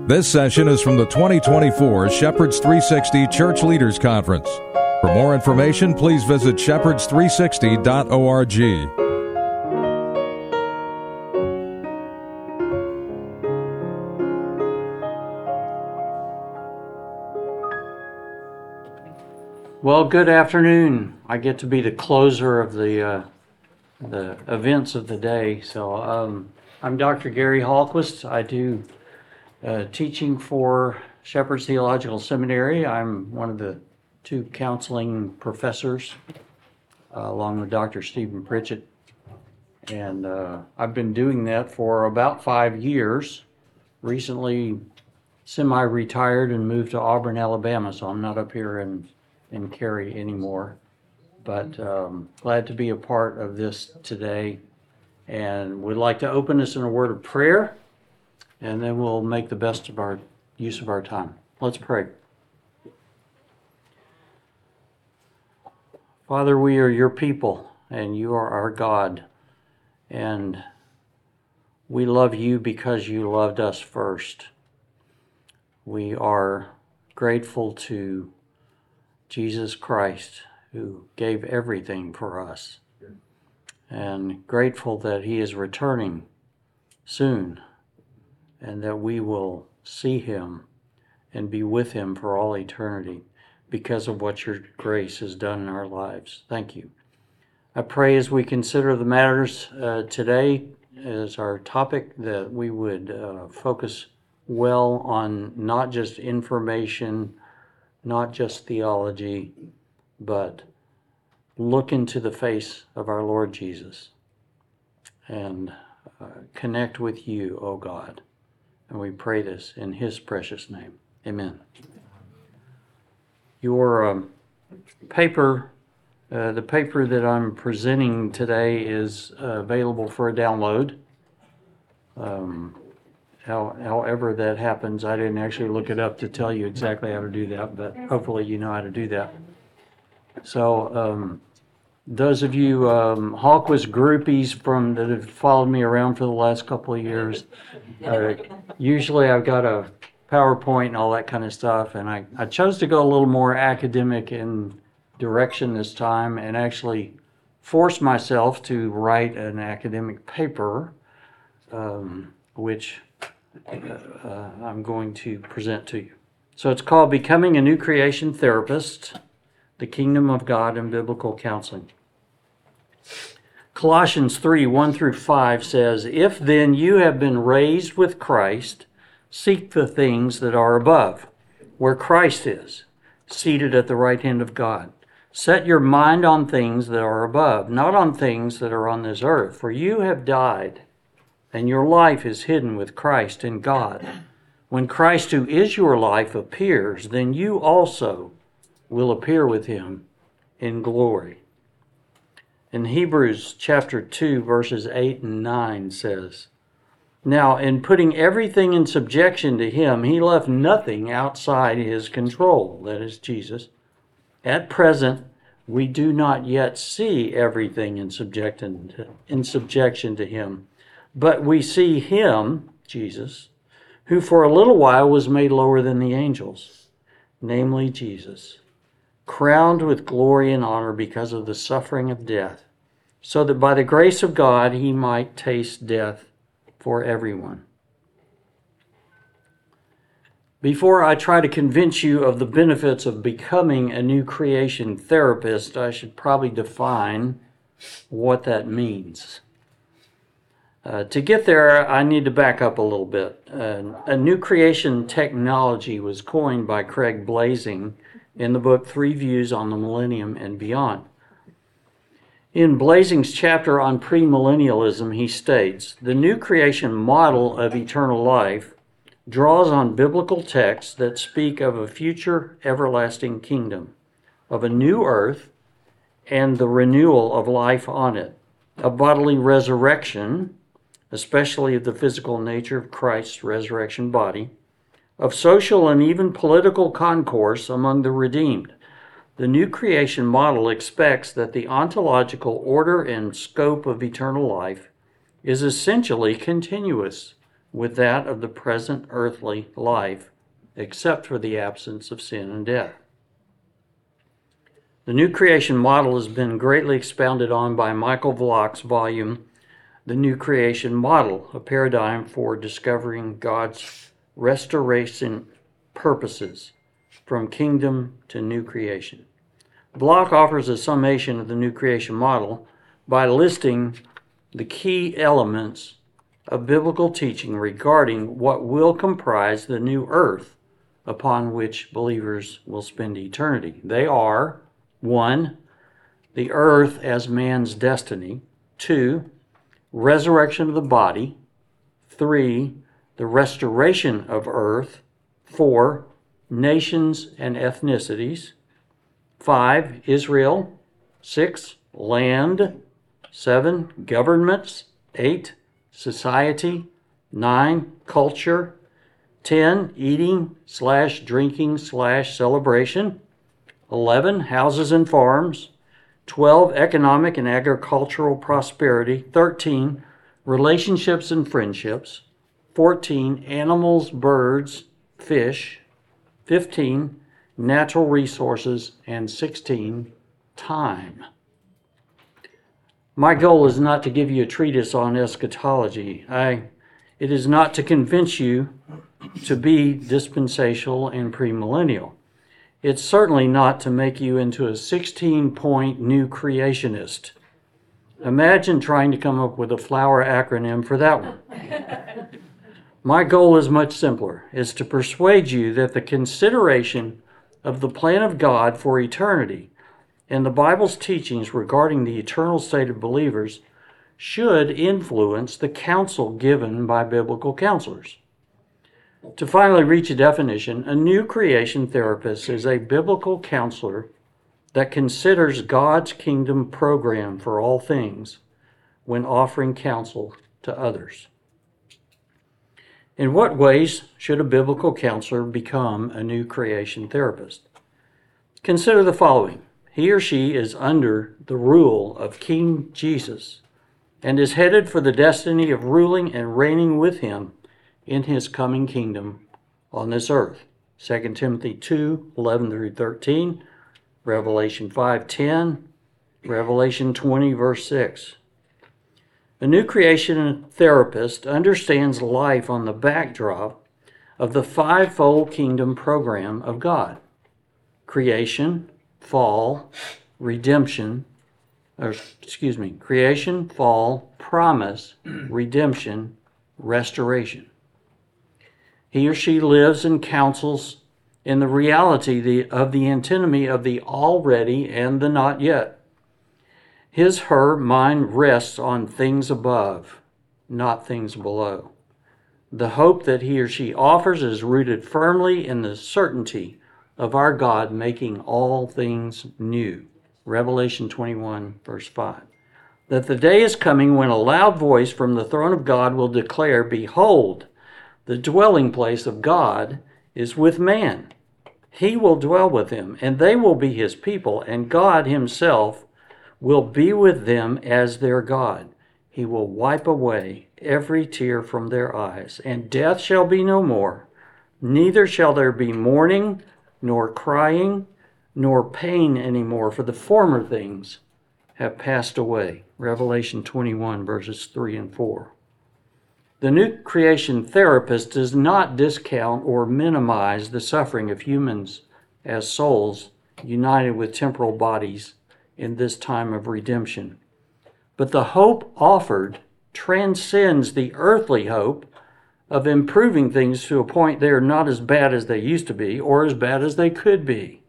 This session is from the 2024 Shepherds 360 Church Leaders Conference. For more information, please visit shepherds360.org. Well, good afternoon. I get to be the closer of the events of the day. So I'm Dr. Gary Hallquist. I do teaching for Shepherds Theological Seminary. I'm one of the two counseling professors, along with Dr. Stephen Pritchett. And I've been doing that for about 5 years. Recently semi-retired and moved to Auburn, Alabama, so I'm not up here in Cary anymore. But glad to be a part of this today. And we'd like to open this in a word of prayer, and then we'll make the best of our use of our time. Let's pray. Father, we are your people, and you are our God. And we love you because you loved us first. We are grateful to Jesus Christ, who gave everything for us, and grateful that he is returning soon, and that we will see him and be with him for all eternity because of what your grace has done in our lives. Thank you. I pray as we consider the matters today as our topic that we would focus well on not just information, not just theology, but look into the face of our Lord Jesus and connect with you, O God. And we pray this in his precious name. Amen. Your paper, the paper that I'm presenting today is available for a download. However that happens, I didn't actually look it up to tell you exactly how to do that, but hopefully you know how to do that. So those of you Hallquist groupies that have followed me around for the last couple of years, usually I've got a PowerPoint and all that kind of stuff, and I chose to go a little more academic in direction this time and actually force myself to write an academic paper, which I'm going to present to you. So it's called Becoming a New Creation Therapist, the Kingdom of God and Biblical Counseling. Colossians 3:1-5 says, "If then you have been raised with Christ, seek the things that are above, where Christ is, seated at the right hand of God. Set your mind on things that are above, not on things that are on this earth. For you have died, and your life is hidden with Christ in God. When Christ, who is your life, appears, then you also will appear with him in glory." In Hebrews chapter 2, verses 8 and 9 says, "Now, in putting everything in subjection to him, he left nothing outside his control," that is Jesus. "At present, we do not yet see everything in subjection to him, but we see him," Jesus, "who for a little while was made lower than the angels, namely Jesus, crowned with glory and honor because of the suffering of death, so that by the grace of God he might taste death for everyone." Before I try to convince you of the benefits of becoming a new creation therapist, I should probably define what that means. To get there, I need to back up a little bit. A new creation technology was coined by Craig Blazing in the book 3 Views on the Millennium and Beyond. In Blazing's chapter on premillennialism, he states, "The new creation model of eternal life draws on biblical texts that speak of a future everlasting kingdom, of a new earth and the renewal of life on it, a bodily resurrection, especially of the physical nature of Christ's resurrection body, of social and even political concourse among the redeemed. The new creation model expects that the ontological order and scope of eternal life is essentially continuous with that of the present earthly life, except for the absence of sin and death. The new creation model has been greatly expounded on by Michael Vlach's volume, The New Creation Model, a paradigm for discovering God's restoration purposes from kingdom to new creation. Vlach offers a summation of the new creation model by listing the key elements of biblical teaching regarding what will comprise the new earth upon which believers will spend eternity. They are: 1, the earth as man's destiny; 2, resurrection of the body; 3, the restoration of earth; 4, nations and ethnicities; 5, Israel; 6, land; 7, governments; 8, society; 9, culture; 10, eating/drinking/celebration; 11, houses and farms; 12, economic and agricultural prosperity; 13, relationships and friendships; 14, animals, birds, fish; 15, natural resources; and 16, time. My goal is not to give you a treatise on eschatology. It is not to convince you to be dispensational and premillennial. It's certainly not to make you into a 16-point new creationist. Imagine trying to come up with a flower acronym for that one. My goal is much simpler. It's to persuade you that the consideration of the plan of God for eternity and the Bible's teachings regarding the eternal state of believers should influence the counsel given by biblical counselors. To finally reach a definition, a new creation therapist is a biblical counselor that considers God's kingdom program for all things when offering counsel to others. In what ways should a biblical counselor become a new creation therapist? Consider the following. He or she is under the rule of King Jesus and is headed for the destiny of ruling and reigning with him in his coming kingdom on this earth. 2 Timothy 2:11-13, Revelation 5:10, Revelation 20, verse 6. A new creation therapist understands life on the backdrop of the fivefold kingdom program of God: creation, fall, creation, fall, promise, redemption, restoration. He or she lives and counsels in the reality of the antinomy of the already and the not yet. Her mind rests on things above, not things below. The hope that he or she offers is rooted firmly in the certainty of our God making all things new. Revelation 21, verse 5. That the day is coming when a loud voice from the throne of God will declare, "Behold, the dwelling place of God is with man. He will dwell with them, and they will be his people, and God himself will be with them as their God. He will wipe away every tear from their eyes, and death shall be no more. Neither shall there be mourning, nor crying, nor pain anymore, for the former things have passed away." Revelation 21, verses 3 and 4. The new creation therapist does not discount or minimize the suffering of humans as souls united with temporal bodies in this time of redemption. But the hope offered transcends the earthly hope of improving things to a point they are not as bad as they used to be or as bad as they could be.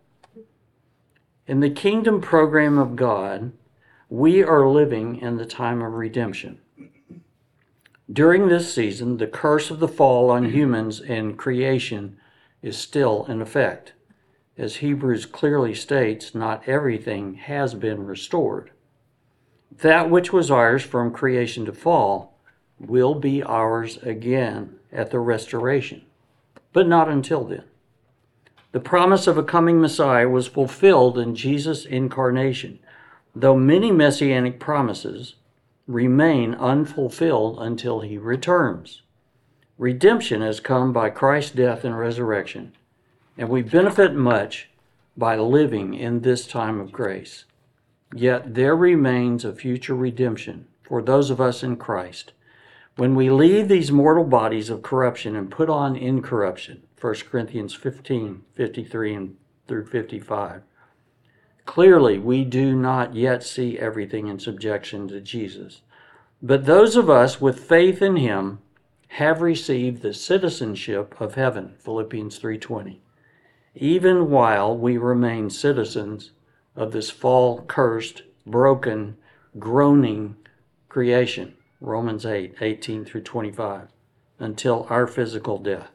In the kingdom program of God, we are living in the time of redemption. During this season, the curse of the fall on humans and creation is still in effect. As Hebrews clearly states, not everything has been restored. That which was ours from creation to fall will be ours again at the restoration, but not until then. The promise of a coming Messiah was fulfilled in Jesus' incarnation, though many messianic promises remain unfulfilled until he returns. Redemption has come by Christ's death and resurrection, and we benefit much by living in this time of grace. Yet there remains a future redemption for those of us in Christ when we leave these mortal bodies of corruption and put on incorruption. 1 Corinthians 15:53 through 55. Clearly, we do not yet see everything in subjection to Jesus. But those of us with faith in him have received the citizenship of heaven, Philippians 3:20, even while we remain citizens of this fall-cursed, broken, groaning creation, Romans 8:18 through 25, until our physical death.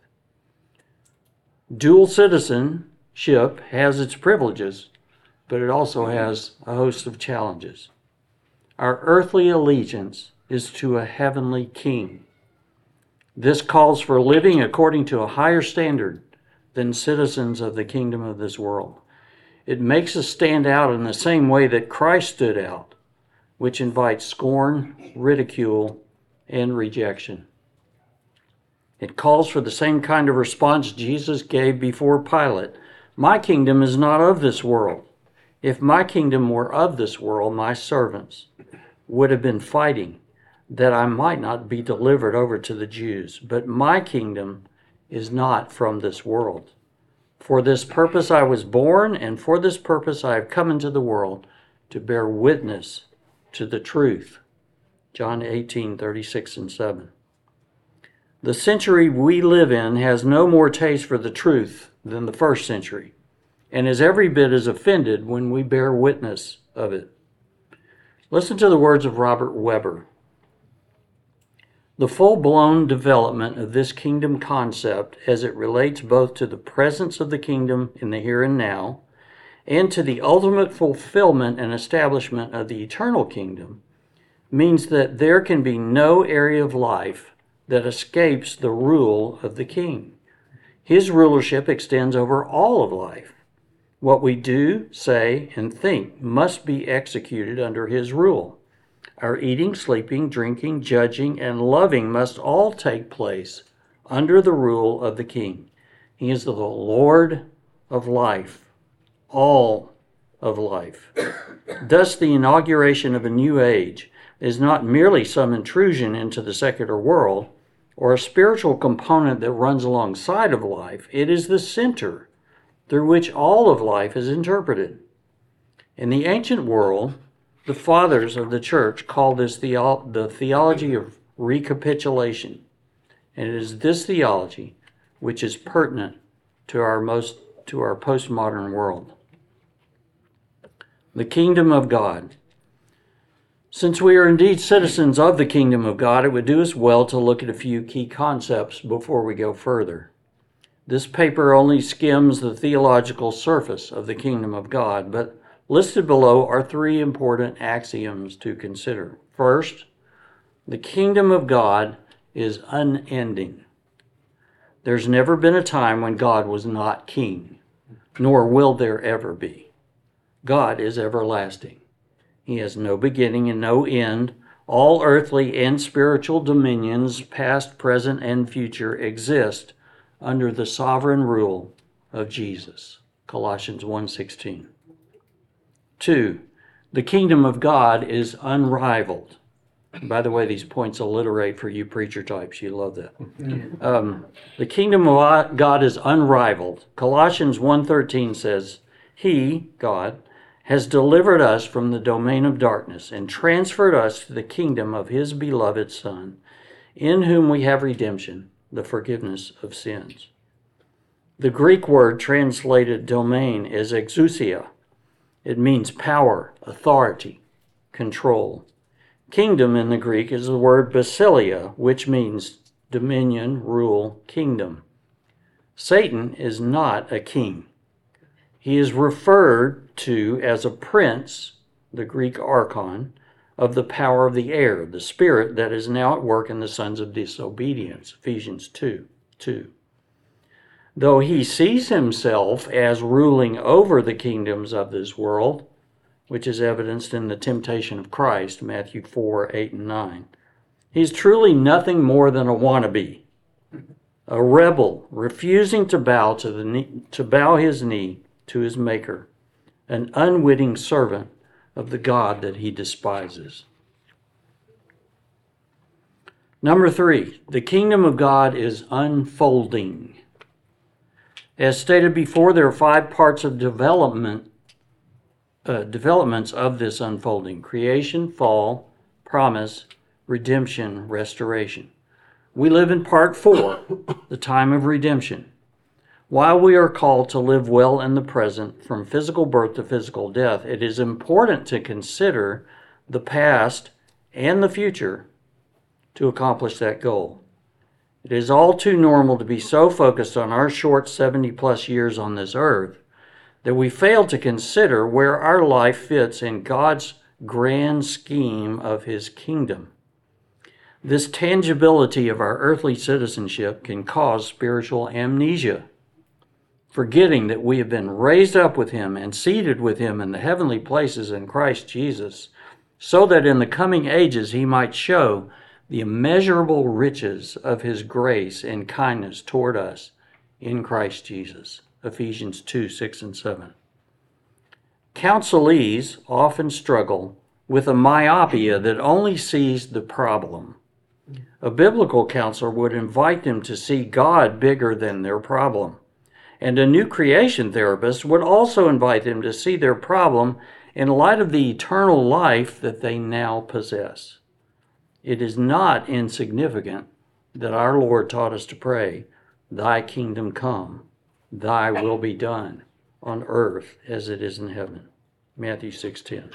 Dual citizenship has its privileges, but it also has a host of challenges. Our earthly allegiance is to a heavenly king. This calls for living according to a higher standard than citizens of the kingdom of this world. It makes us stand out in the same way that Christ stood out, which invites scorn, ridicule, and rejection. It calls for the same kind of response Jesus gave before Pilate. My kingdom is not of this world. If my kingdom were of this world, my servants would have been fighting that I might not be delivered over to the Jews. But my kingdom is not from this world. For this purpose I was born, and for this purpose I have come into the world, to bear witness to the truth. John 18:36 and 7. The century we live in has no more taste for the truth than the first century, and is every bit as offended when we bear witness of it. Listen to the words of Robert Weber. The full-blown development of this kingdom concept, as it relates both to the presence of the kingdom in the here and now, and to the ultimate fulfillment and establishment of the eternal kingdom, means that there can be no area of life that escapes the rule of the king. His rulership extends over all of life. What we do, say, and think must be executed under his rule. Our eating, sleeping, drinking, judging, and loving must all take place under the rule of the king. He is the Lord of life, all of life. Thus, the inauguration of a new age is not merely some intrusion into the secular world or a spiritual component that runs alongside of life. It is the center through which all of life is interpreted. In the ancient world, the fathers of the church called this the theology of recapitulation, and it is this theology which is pertinent to our postmodern world. The kingdom of God. Since we are indeed citizens of the kingdom of God, it would do us well to look at a few key concepts before we go further. This paper only skims the theological surface of the kingdom of God, but listed below are three important axioms to consider. First, the kingdom of God is unending. There's never been a time when God was not king, nor will there ever be. God is everlasting. He has no beginning and no end. All earthly and spiritual dominions, past, present, and future, exist under the sovereign rule of Jesus. Colossians 1:16. 2, the kingdom of God is unrivaled. By the way, these points alliterate for you preacher types. You love that. The kingdom of God is unrivaled. Colossians 1:13 says, He, God, has delivered us from the domain of darkness and transferred us to the kingdom of His beloved Son, in whom we have redemption, the forgiveness of sins. The Greek word translated domain is exousia. It means power, authority, control. Kingdom in the Greek is the word basileia, which means dominion, rule, kingdom. Satan is not a king. He is referred to as a prince, the Greek archon, of the power of the air, the spirit that is now at work in the sons of disobedience, Ephesians 2:2. Though he sees himself as ruling over the kingdoms of this world, which is evidenced in the temptation of Christ, Matthew 4:8 and 9, he's truly nothing more than a wannabe. a rebel refusing to bow his knee to his Maker, an unwitting servant of the God that he despises. Number 3, the kingdom of God is unfolding. As stated before, there are 5 parts of developments of this unfolding: creation, fall, promise, redemption, restoration. We live in part 4, the time of redemption. While we are called to live well in the present, from physical birth to physical death, it is important to consider the past and the future to accomplish that goal. It is all too normal to be so focused on our short 70-plus years on this earth that we fail to consider where our life fits in God's grand scheme of his kingdom. This tangibility of our earthly citizenship can cause spiritual amnesia, forgetting that we have been raised up with him and seated with him in the heavenly places in Christ Jesus, so that in the coming ages he might show the immeasurable riches of his grace and kindness toward us in Christ Jesus. Ephesians 2, 6 and 7. Counselees often struggle with a myopia that only sees the problem. A biblical counselor would invite them to see God bigger than their problem. And a new creation therapist would also invite them to see their problem in light of the eternal life that they now possess. It is not insignificant that our Lord taught us to pray, "Thy kingdom come, thy will be done on earth as it is in heaven." Matthew 6:10.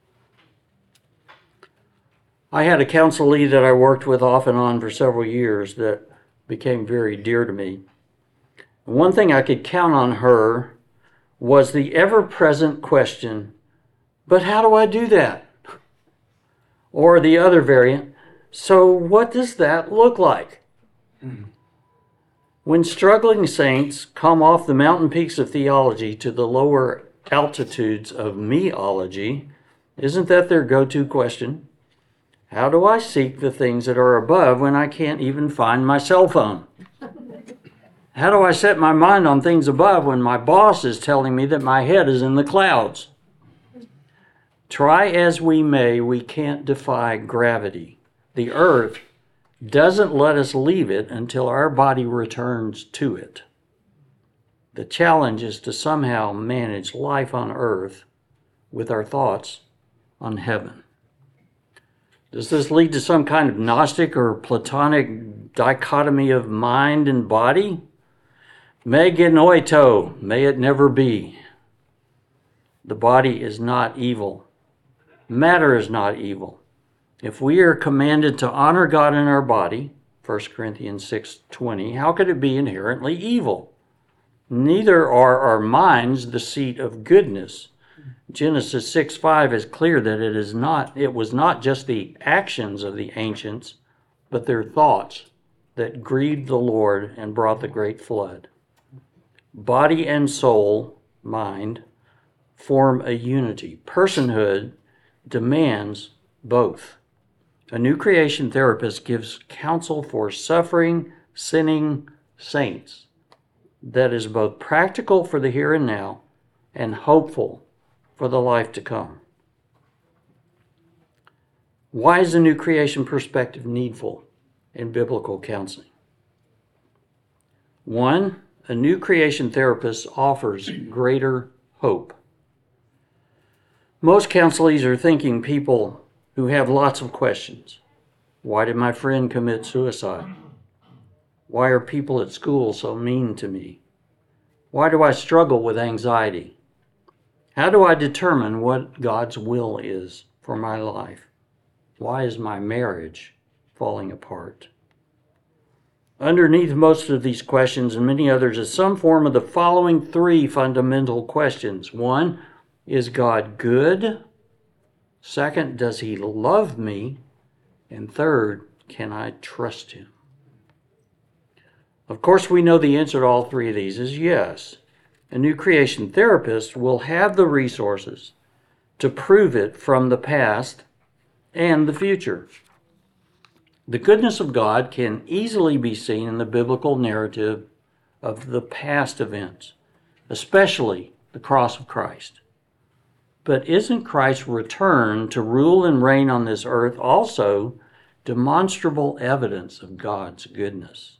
I had a counselee that I worked with off and on for several years that became very dear to me. One thing I could count on her was the ever-present question, "But how do I do that?" Or the other variant, "So what does that look like?" When struggling saints come off the mountain peaks of theology to the lower altitudes of meology, isn't that their go-to question? How do I seek the things that are above when I can't even find my cell phone? How do I set my mind on things above when my boss is telling me that my head is in the clouds? Try as we may, we can't defy gravity. The earth doesn't let us leave it until our body returns to it. The challenge is to somehow manage life on earth with our thoughts on heaven. Does this lead to some kind of Gnostic or Platonic dichotomy of mind and body? Me genoito, may it never be. The body is not evil. Matter is not evil. If we are commanded to honor God in our body, 1 Corinthians 6:20, how could it be inherently evil? Neither are our minds the seat of goodness. Genesis 6:5 is clear that it was not just the actions of the ancients, but their thoughts that grieved the Lord and brought the great flood. Body and soul, mind, form a unity. Personhood demands both. A new creation therapist gives counsel for suffering, sinning saints that is both practical for the here and now and hopeful for the life to come. Why is the new creation perspective needful in biblical counseling? 1, a new creation therapist offers greater hope. Most counselees are thinking people who have lots of questions. Why did my friend commit suicide? Why are people at school so mean to me? Why do I struggle with anxiety? How do I determine what God's will is for my life? Why is my marriage falling apart? Underneath most of these questions and many others is some form of the following 3 fundamental questions. 1, is God good? 2, does he love me? And 3, can I trust him? Of course, we know the answer to all 3 of these is yes. A new creation therapist will have the resources to prove it from the past and the future. The goodness of God can easily be seen in the biblical narrative of the past events, especially the cross of Christ. But isn't Christ's return to rule and reign on this earth also demonstrable evidence of God's goodness?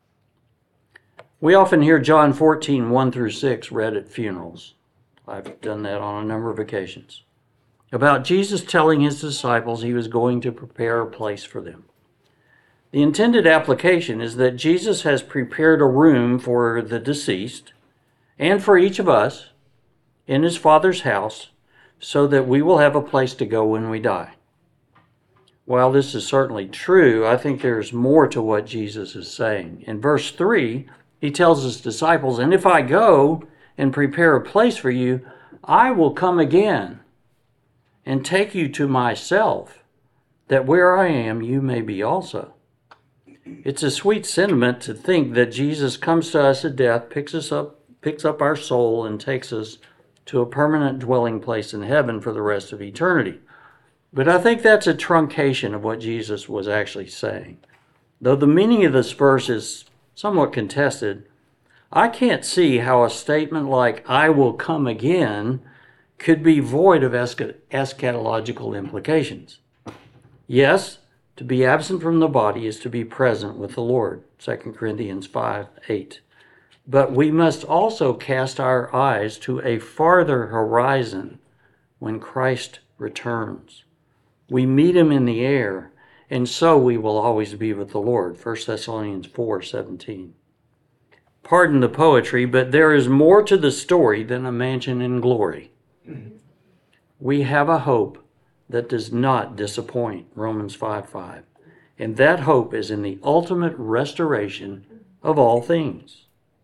We often hear John 14, 1 through 6 read at funerals. I've done that on a number of occasions. About Jesus telling his disciples he was going to prepare a place for them. The intended application is that Jesus has prepared a room for the deceased and for each of us in his Father's house so that we will have a place to go when we die. While this is certainly true, I think there's more to what Jesus is saying. In verse 3, he tells his disciples, "And if I go and prepare a place for you, I will come again and take you to myself, that where I am, you may be also." It's a sweet sentiment to think that Jesus comes to us at death, picks up our soul, and takes us to a permanent dwelling place in heaven for the rest of eternity. But I think that's a truncation of what Jesus was actually saying. Though the meaning of this verse is somewhat contested, I can't see how a statement like, "I will come again," could be void of eschatological implications. Yes, to be absent from the body is to be present with the Lord, 2 Corinthians 5:8. But we must also cast our eyes to a farther horizon when Christ returns. We meet him in the air, and so we will always be with the Lord, 1 Thessalonians 4:17. Pardon the poetry, but there is more to the story than a mansion in glory. We have a hope that does not disappoint, Romans 5:5. And that hope is in the ultimate restoration of all things.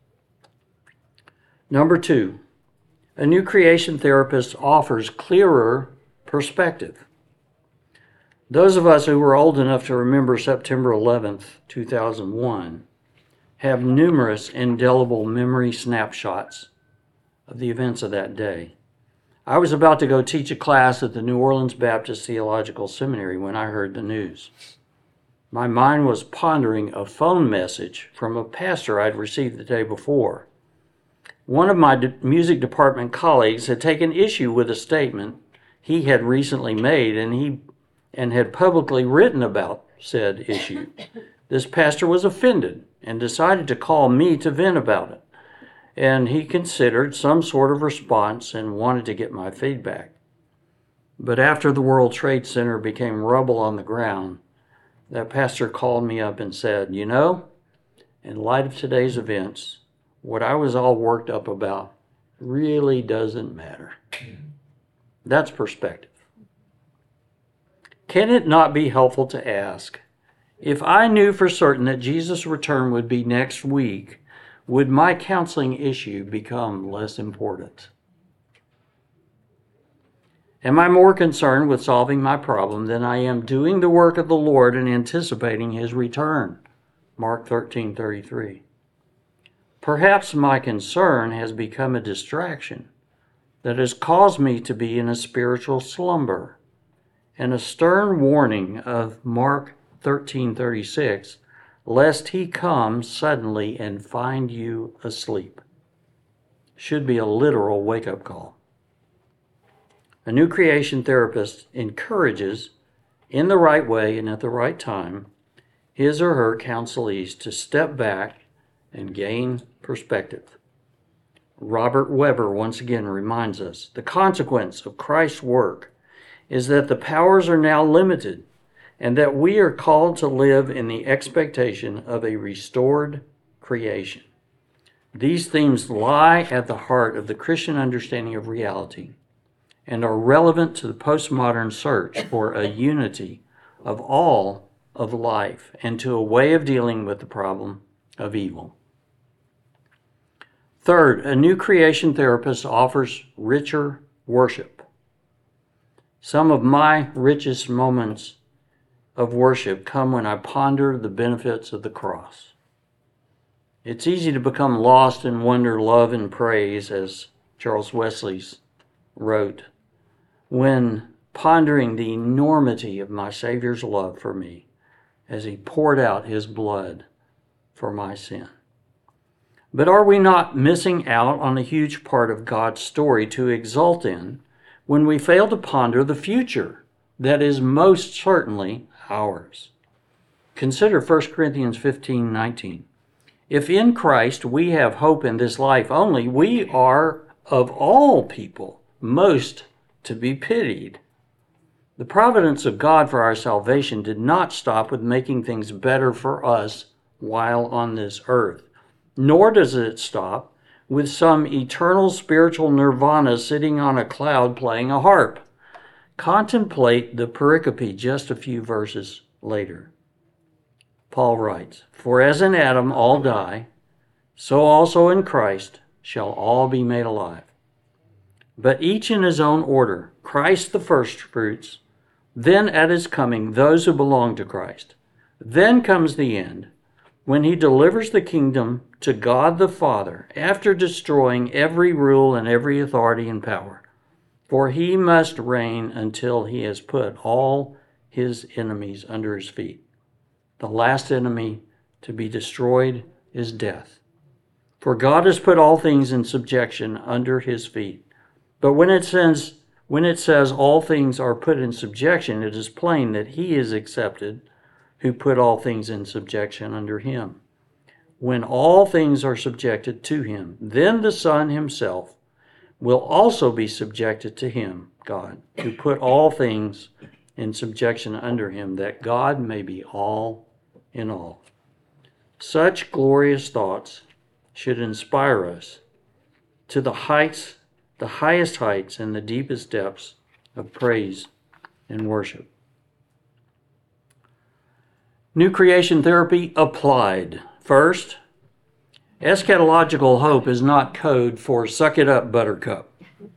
Number 2, a new creation therapist offers clearer perspective. Those of us who were old enough to remember September 11th, 2001, have numerous indelible memory snapshots of the events of that day. I was about to go teach a class at the New Orleans Baptist Theological Seminary when I heard the news. My mind was pondering a phone message from a pastor I'd received the day before. One of my music department colleagues had taken issue with a statement he had recently made, and had publicly written about said issue. This pastor was offended and decided to call me to vent about it. And he considered some sort of response and wanted to get my feedback. But after the World Trade Center became rubble on the ground, that pastor called me up and said, "You know, in light of today's events, what I was all worked up about really doesn't matter." That's perspective. Can it not be helpful to ask, if I knew for certain that Jesus' return would be next week, would my counseling issue become less important? Am I more concerned with solving my problem than I am doing the work of the Lord and anticipating his return? Mark 13:33. Perhaps my concern has become a distraction that has caused me to be in a spiritual slumber, and a stern warning of Mark 13:36, lest he come suddenly and find you asleep, should be a literal wake-up call. A new creation therapist encourages, in the right way and at the right time, his or her counselees to step back and gain perspective. Robert Weber once again reminds us, the consequence of Christ's work is that the powers are now limited, and that we are called to live in the expectation of a restored creation. These themes lie at the heart of the Christian understanding of reality and are relevant to the postmodern search for a unity of all of life and to a way of dealing with the problem of evil. Third, a new creation therapist offers richer worship. Some of my richest moments of worship come when I ponder the benefits of the cross. It's easy to become lost in wonder, love, and praise, as Charles Wesley wrote, when pondering the enormity of my Savior's love for me as he poured out his blood for my sin. But are we not missing out on a huge part of God's story to exult in when we fail to ponder the future that is most certainly ours? Consider 1 Corinthians 15:19. If in Christ we have hope in this life only, we are of all people most to be pitied. The providence of God for our salvation did not stop with making things better for us while on this earth, nor does it stop with some eternal spiritual nirvana sitting on a cloud playing a harp. Contemplate the pericope just a few verses later. Paul writes, "For as in Adam all die, so also in Christ shall all be made alive. But each in his own order, Christ the firstfruits, then at his coming those who belong to Christ. Then comes the end, when he delivers the kingdom to God the Father, after destroying every rule and every authority and power. For he must reign until he has put all his enemies under his feet. The last enemy to be destroyed is death. For God has put all things in subjection under his feet." But when it says all things are put in subjection, it is plain that he is accepted who put all things in subjection under him. When all things are subjected to him, then the Son himself will also be subjected to him, God, who put all things in subjection under him, that God may be all in all. Such glorious thoughts should inspire us to the highest heights and the deepest depths of praise and worship. New creation therapy applied. First, eschatological hope is not code for suck it up, buttercup.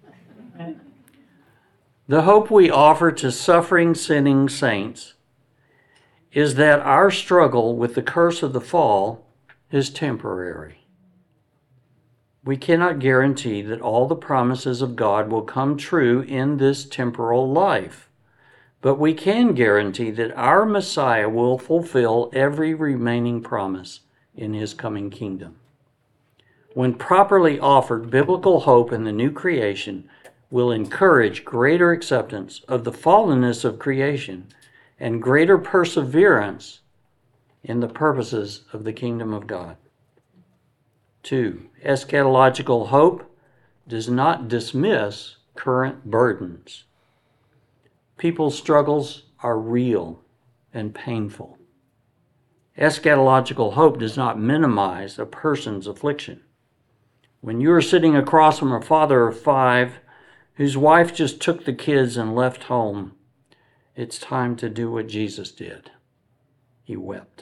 The hope we offer to suffering, sinning saints is that our struggle with the curse of the fall is temporary. We cannot guarantee that all the promises of God will come true in this temporal life, but we can guarantee that our Messiah will fulfill every remaining promise in his coming kingdom. When properly offered, biblical hope in the new creation will encourage greater acceptance of the fallenness of creation and greater perseverance in the purposes of the kingdom of God. 2. Eschatological hope does not dismiss current burdens. People's struggles are real and painful. Eschatological hope does not minimize a person's affliction. When you are sitting across from a father of 5 whose wife just took the kids and left home, it's time to do what Jesus did. He wept.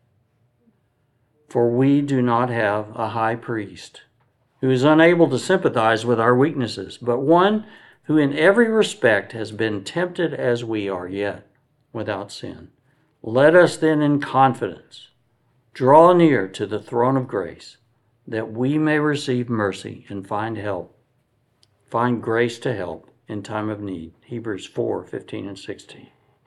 For we do not have a high priest who is unable to sympathize with our weaknesses, but one who in every respect has been tempted as we are, yet without sin. Let us then in confidence draw near to the throne of grace, that we may receive mercy and find grace to help in time of need. Hebrews 4:15 and 16.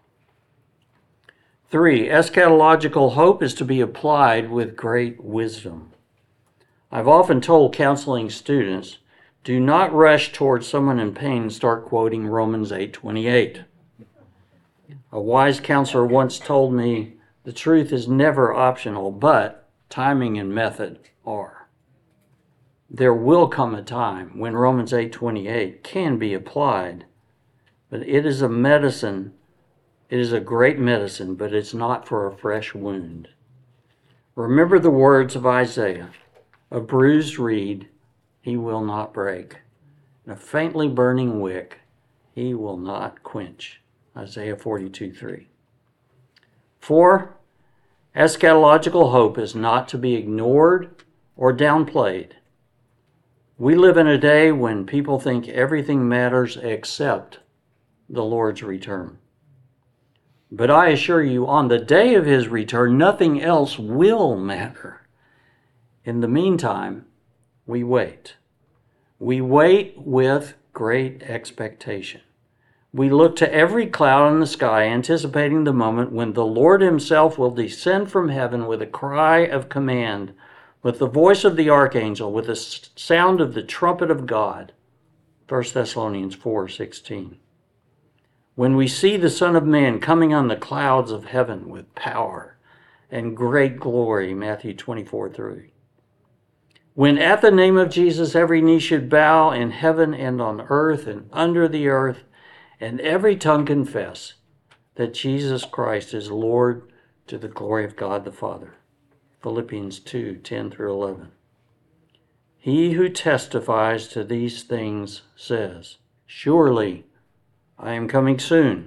3. Eschatological hope is to be applied with great wisdom. I've often told counseling students, do not rush towards someone in pain and start quoting Romans 8:28. A wise counselor once told me, the truth is never optional, but timing and method are. There will come a time when Romans 8:28 can be applied, but it is a medicine. It is a great medicine, but it's not for a fresh wound. Remember the words of Isaiah, a bruised reed he will not break, and a faintly burning wick he will not quench. Isaiah 42:3. 4. Eschatological hope is not to be ignored or downplayed. We live in a day when people think everything matters except the Lord's return. But I assure you, on the day of his return, nothing else will matter. In the meantime, we wait. We wait with great expectation. We look to every cloud in the sky, anticipating the moment when the Lord himself will descend from heaven with a cry of command, with the voice of the archangel, with the sound of the trumpet of God. 1 Thessalonians 4:16. When we see the Son of Man coming on the clouds of heaven with power and great glory, Matthew 24:3. When at the name of Jesus every knee should bow in heaven and on earth and under the earth, and every tongue confess that Jesus Christ is Lord, to the glory of God the Father. Philippians 2:10-11. He who testifies to these things says, surely I am coming soon.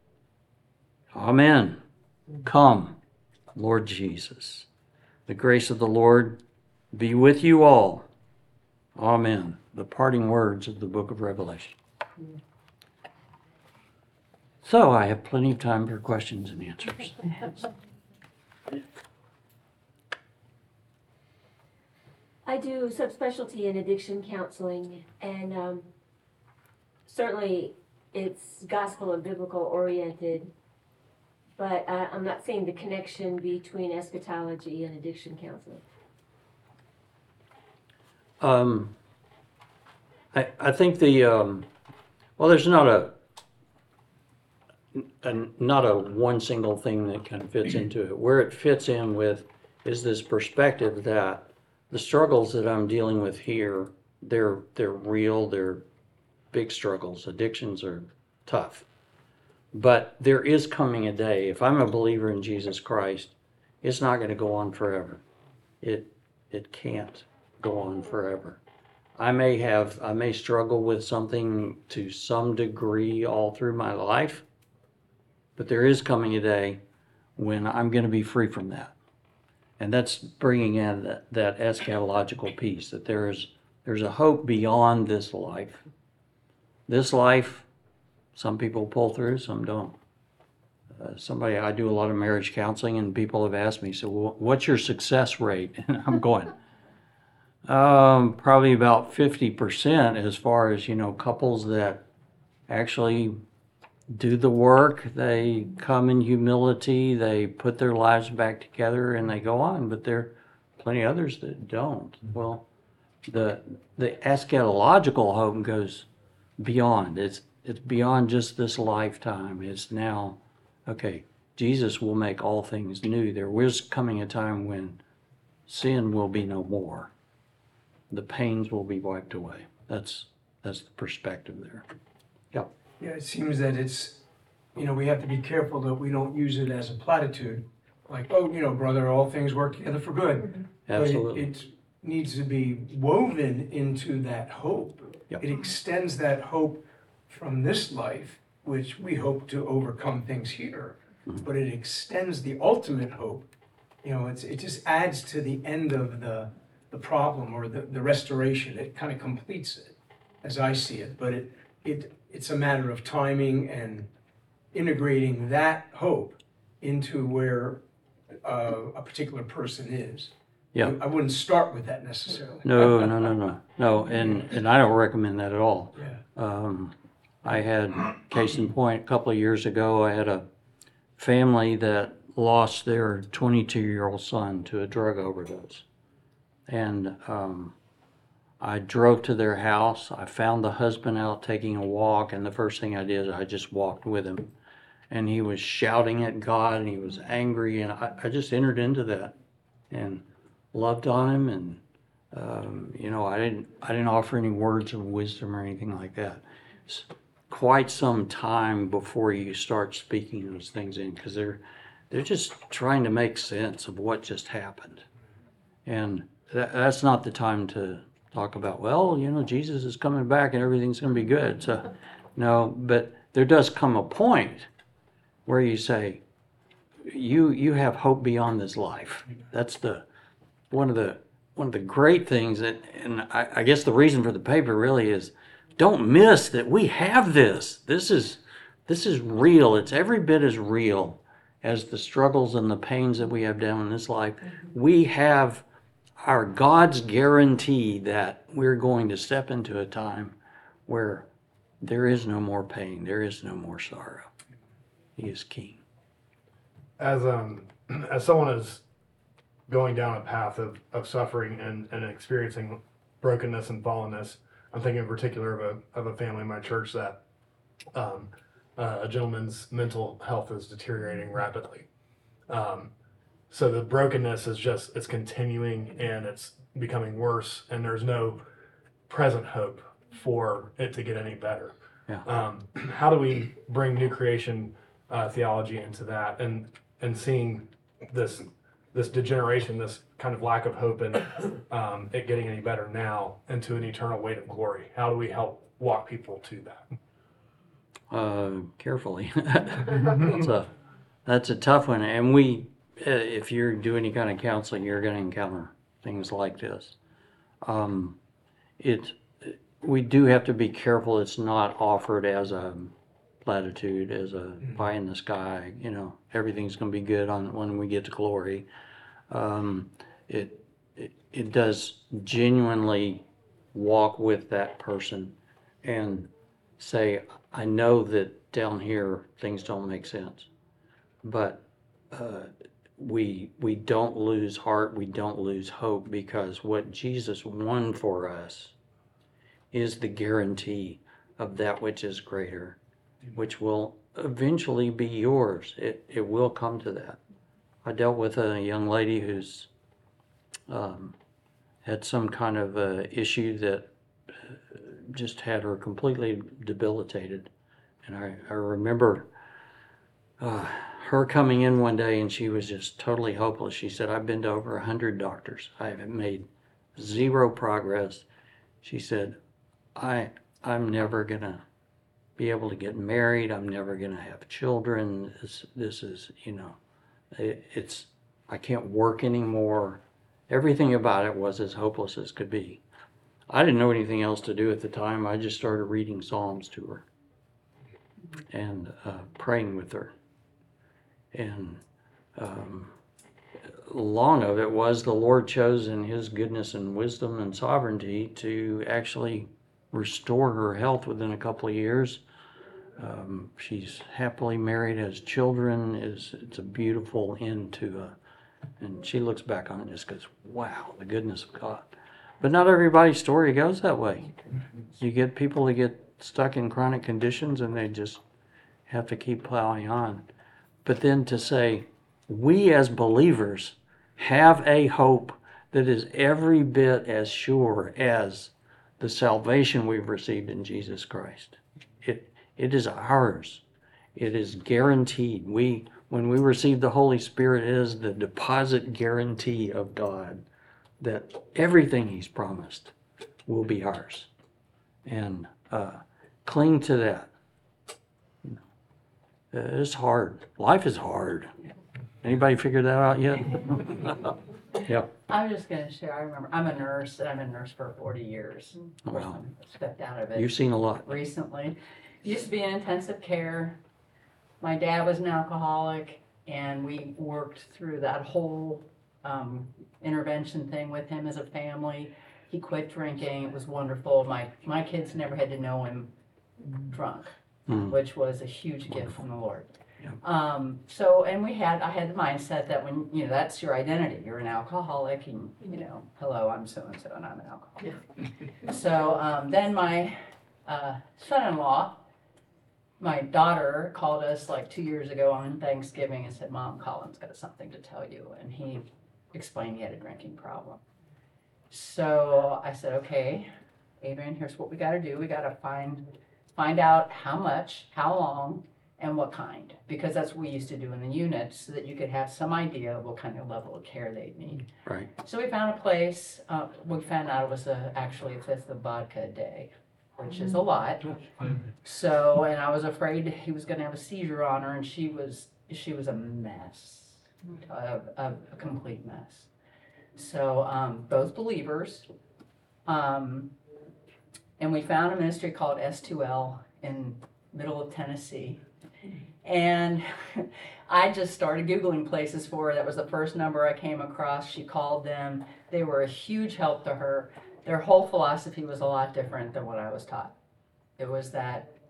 Amen. Come, Lord Jesus. The grace of the Lord be with you all. Amen. The parting words of the book of Revelation. So I have plenty of time for questions and answers. I do subspecialty in addiction counseling, and certainly it's gospel and biblical oriented, but I'm not seeing the connection between eschatology and addiction counseling. I think there's not a one single thing that kind of fits into it. Where it fits in with is this perspective that the struggles that I'm dealing with here, they're real, they're big struggles. Addictions are tough. But there is coming a day, if I'm a believer in Jesus Christ, it's not going to go on forever. It can't go on forever. I may struggle with something to some degree all through my life, but there is coming a day when I'm going to be free from that. And that's bringing in that eschatological piece, that there's a hope beyond this life. This life, some people pull through, some don't. I do a lot of marriage counseling, and people have asked me, so what's your success rate? And I'm going, probably about 50% as far as, couples that actually do the work, they come in humility, they put their lives back together, and they go on. But there are plenty of others that don't. Well, the eschatological hope goes beyond. It's beyond just this lifetime. It's now, okay, Jesus will make all things new. There is coming a time when sin will be no more. The pains will be wiped away. That's the perspective there. Yep. Yeah, it seems that it's, we have to be careful that we don't use it as a platitude, like, brother, all things work together for good. Absolutely. But it needs to be woven into that hope. Yep. It extends that hope from this life, which we hope to overcome things here, but it extends the ultimate hope. It just adds to the end of the problem or the restoration. It kind of completes it, as I see it. But it's a matter of timing and integrating that hope into where a particular person is. Yeah. I wouldn't start with that necessarily. No, and I don't recommend that at all. Yeah. I had, case in point, a couple of years ago, I had a family that lost their 22-year-old son to a drug overdose. And I drove to their house. I found the husband out taking a walk, and the first thing I did is I just walked with him. And he was shouting at God, and he was angry, and I just entered into that and loved on him. And I didn't offer any words of wisdom or anything like that. It's quite some time before you start speaking those things in, because they're just trying to make sense of what just happened. And that's not the time to talk about, Jesus is coming back and everything's going to be good. So, no, but there does come a point where you say, you have hope beyond this life. That's one of the great things and I guess the reason for the paper really is, don't miss that we have this. This is real. It's every bit as real as the struggles and the pains that we have down in this life. We have our God's guarantee that we're going to step into a time where there is no more pain. There is no more sorrow. He is King. As someone is going down a path of suffering and experiencing brokenness and fallenness, I'm thinking in particular of a family in my church that a gentleman's mental health is deteriorating rapidly. So the brokenness is it's continuing and it's becoming worse, and there's no present hope for it to get any better. Yeah. How do we bring new creation theology into that, and seeing this degeneration, this kind of lack of hope in it getting any better now, into an eternal weight of glory? How do we help walk people to that? Carefully. That's a tough one. And if you do any kind of counseling, you're going to encounter things like this. We do have to be careful it's not offered as a platitude, as a pie in the sky, everything's going to be good when we get to glory. It does genuinely walk with that person and say, I know that down here things don't make sense, but we don't lose heart, we don't lose hope, because what Jesus won for us is the guarantee of that which is greater, which will eventually be yours. It will come to that. I dealt with a young lady who's had some kind of issue that just had her completely debilitated. And I remember her coming in one day, and she was just totally hopeless. She said, I've been to over 100 doctors. I haven't made zero progress. She said, I'm never going to be able to get married. I'm never going to have children. This is, I can't work anymore. Everything about it was as hopeless as could be. I didn't know anything else to do at the time. I just started reading Psalms to her and praying with her. And long of it was the Lord chose in His goodness and wisdom and sovereignty to actually restore her health within a couple of years. She's happily married, has children. It's a beautiful end to and she looks back on it and just goes, wow, the goodness of God. But not everybody's story goes that way. You get people that get stuck in chronic conditions and they just have to keep plowing on. But then to say, we as believers have a hope that is every bit as sure as the salvation we've received in Jesus Christ. It is ours. It is guaranteed. When we receive the Holy Spirit, it is the deposit guarantee of God that everything He's promised will be ours. And cling to that. It's hard. Life is hard. Anybody figured that out yet? Yeah. I'm just going to share. I remember I'm a nurse, and I've been a nurse for 40 years. Wow. I stepped out of it You've seen a lot. recently. Used to be in intensive care. My dad was an alcoholic, and we worked through that whole intervention thing with him as a family. He quit drinking. It was wonderful. My kids never had to know him drunk, which was a huge gift from the Lord. Yeah. I had the mindset that when, that's your identity, you're an alcoholic, and, hello, I'm so-and-so, and I'm an alcoholic. So then my son-in-law, my daughter called us like 2 years ago on Thanksgiving and said, Mom, Colin's got something to tell you. And he explained he had a drinking problem. So I said, okay, Adrian, here's what we got to do. We got to find out how much, how long, and what kind, because that's what we used to do in the unit, so that you could have some idea of what kind of level of care they'd need. Right. So we found a place. We found out it was actually a fifth of vodka a day, which is a lot. So, and I was afraid he was going to have a seizure on her, and she was a mess, a complete mess. So both believers, and we found a ministry called S2L in middle of Tennessee. And I just started Googling places for her. That was the first number I came across. She called them. They were a huge help to her. Their whole philosophy was a lot different than what I was taught. It was that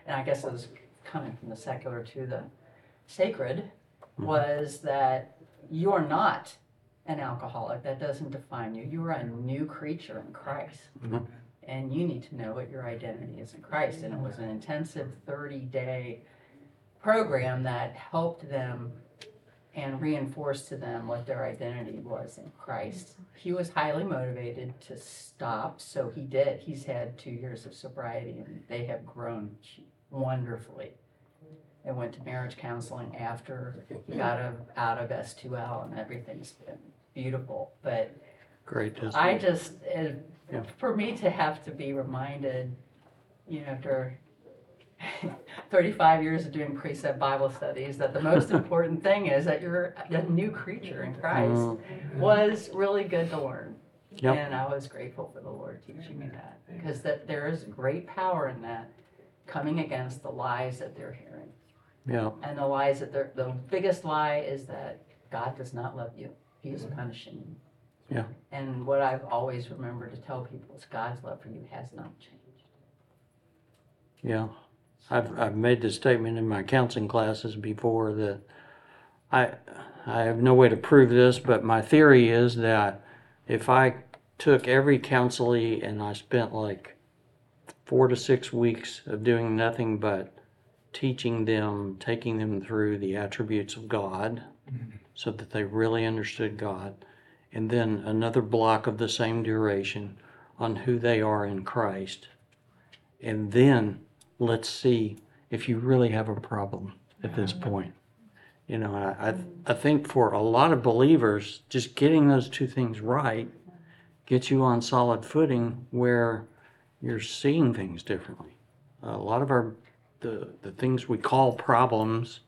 and I guess it was coming from the secular to the sacred, was that you're not an alcoholic. That doesn't define you. You are a new creature in Christ. And you need to know what your identity is in Christ. And it was an intensive 30-day program that helped them and reinforced to them what their identity was in Christ. He was highly motivated to stop, so he did. He's had 2 years of sobriety, and they have grown wonderfully. They went to marriage counseling after he got out of S2L, and everything's been beautiful. But Great. I just, Yeah. for me to have to be reminded, after 35 years of doing precept Bible studies, that the most important thing is that you're a new creature in Christ was really good to learn. Yep. And I was grateful for the Lord teaching me that, because that there is great power in that, coming against the lies that they're hearing. Yeah. And the lies that the biggest lie is that God does not love you. He is punishing you. Yeah. And what I've always remembered to tell people is God's love for you has not changed. Yeah. I've made this statement in my counseling classes before that I have no way to prove this, but my theory is that if I took every counselee and I spent like 4 to 6 weeks of doing nothing but teaching them, taking them through the attributes of God so that they really understood God, and then another block of the same duration on who they are in Christ, and then let's see if you really have a problem at this point. I think for a lot of believers, just getting those two things right gets you on solid footing where you're seeing things differently. A lot of the things we call problems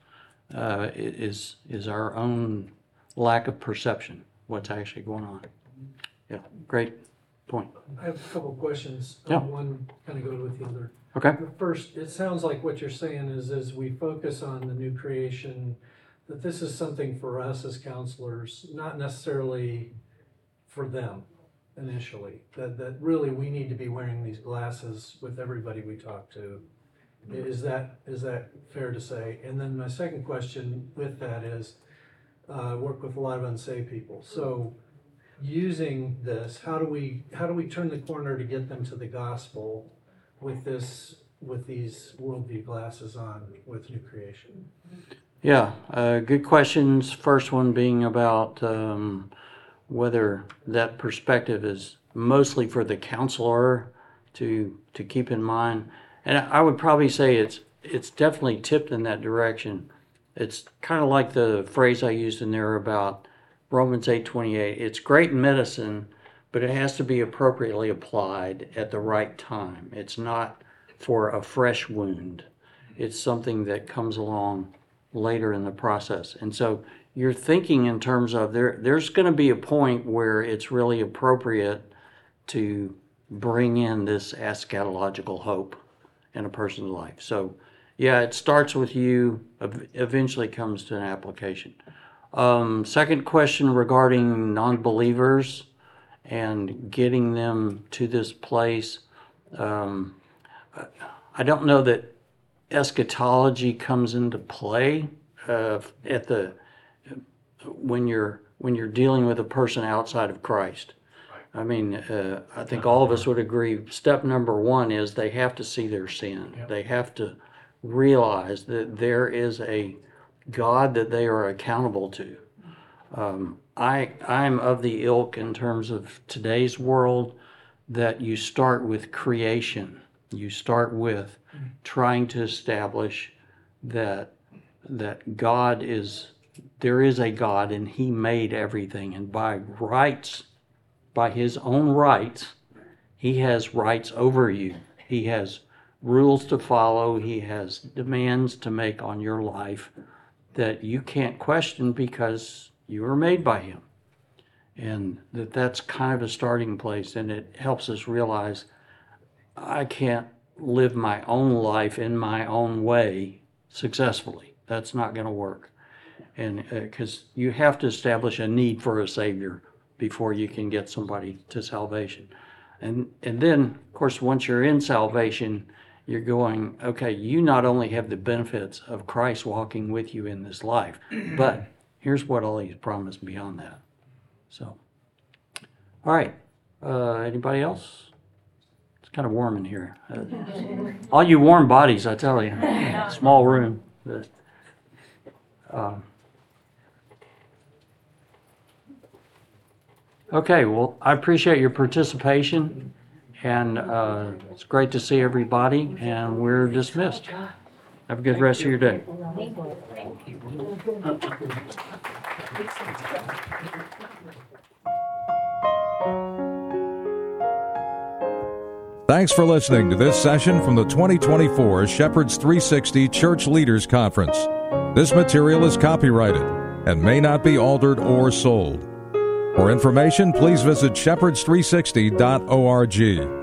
is our own lack of perception, what's actually going on. Yeah, great point. I have a couple of questions. Yeah. One kind of goes with the other. Okay. First, it sounds like what you're saying is as we focus on the new creation, that this is something for us as counselors, not necessarily for them initially. That really we need to be wearing these glasses with everybody we talk to. Is that fair to say? And then my second question with that is, I work with a lot of unsaved people. So using this, how do we turn the corner to get them to the gospel with these worldview glasses on with new creation? Yeah, good questions. First one being about whether that perspective is mostly for the counselor to keep in mind. And I would probably say it's definitely tipped in that direction. It's kind of like the phrase I used in there about Romans 8:28. It's great medicine, but it has to be appropriately applied at the right time. It's not for a fresh wound. It's something that comes along later in the process. And so you're thinking in terms of there's going to be a point where it's really appropriate to bring in this eschatological hope in a person's life. So yeah, it starts with you, eventually comes to an application. Second question regarding non-believers and getting them to this place. I don't know that eschatology comes into play when you're dealing with a person outside of Christ. I mean, I think all of us would agree. Step number one is they have to see their sin. Yep. They have to realize that there is a God that they are accountable to. I'm of the ilk in terms of today's world that you start with creation. You start with trying to establish that God there is a God and He made everything, and by His own rights, He has rights over you. He has rules to follow. He has demands to make on your life that you can't question because you were made by Him. And that's kind of a starting place, and it helps us realize I can't live my own life in my own way successfully. That's not going to work. And because you have to establish a need for a Savior before you can get somebody to salvation. And then, of course, once you're in salvation, you're going, okay, you not only have the benefits of Christ walking with you in this life, but here's what all He's promised beyond that. So, all right. Anybody else? It's kind of warm in here. All you warm bodies, I tell you. Small room. Okay, well, I appreciate your participation, and it's great to see everybody, and we're dismissed. Have a good rest of your day. Thanks for listening to this session from the 2024 Shepherds 360 Church Leaders Conference. This material is copyrighted and may not be altered or sold. For information, please visit shepherds360.org.